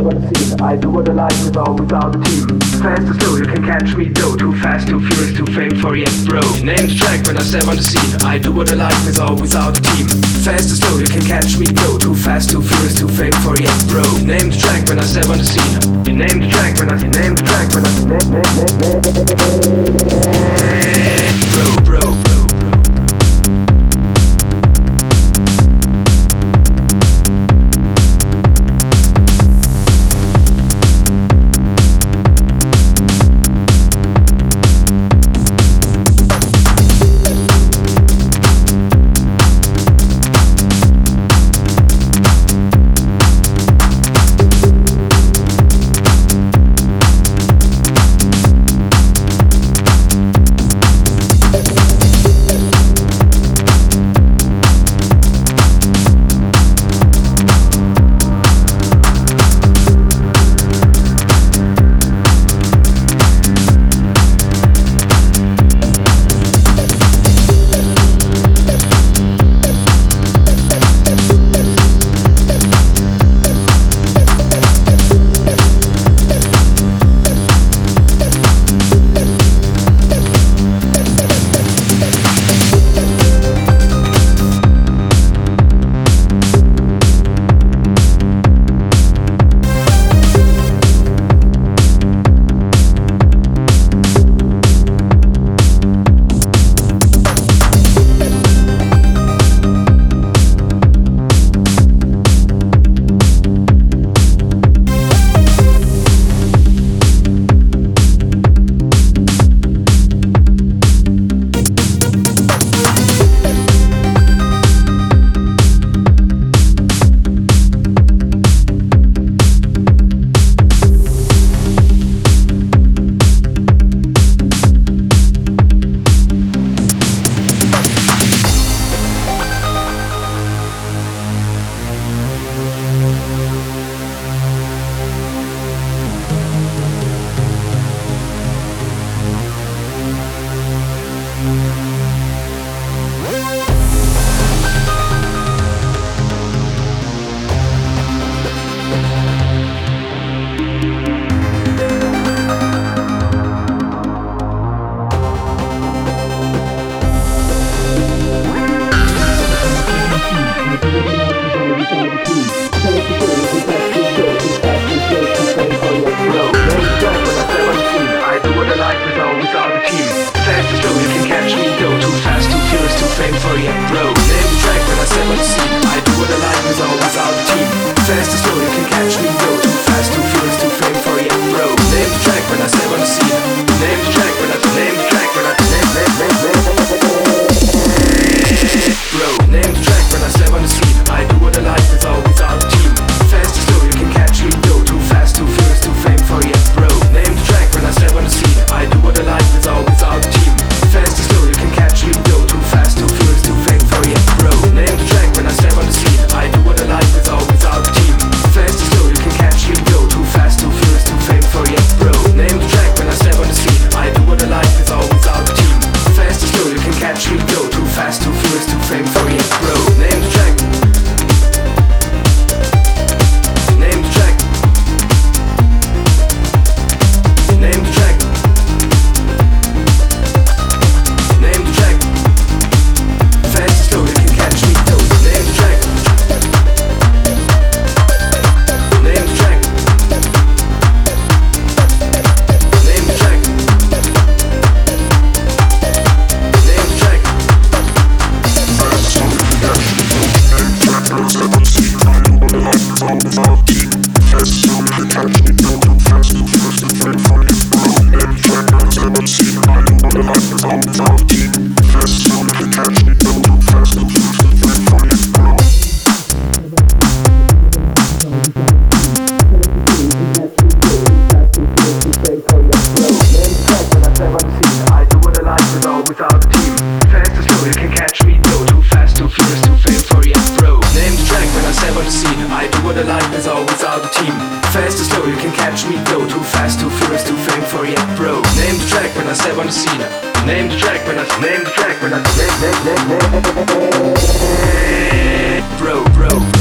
on the scene. I do what I like with or without a team. Fast or slow, you can catch me though. Too fast, too furious, too fame for yet, bro. Name the track when I step on the scene. I do what I like with or without a team. Fast or slow, you can catch me though. Too fast, too furious, too fame for yet, bro. Name the track when I step on the scene. You name the track when I name the track when I bro. Fast or slow, you can catch me though. Too fast, too furious, too fame for yet, bro. Name the track when I step on the scene. Name the track when I name the track when I bro.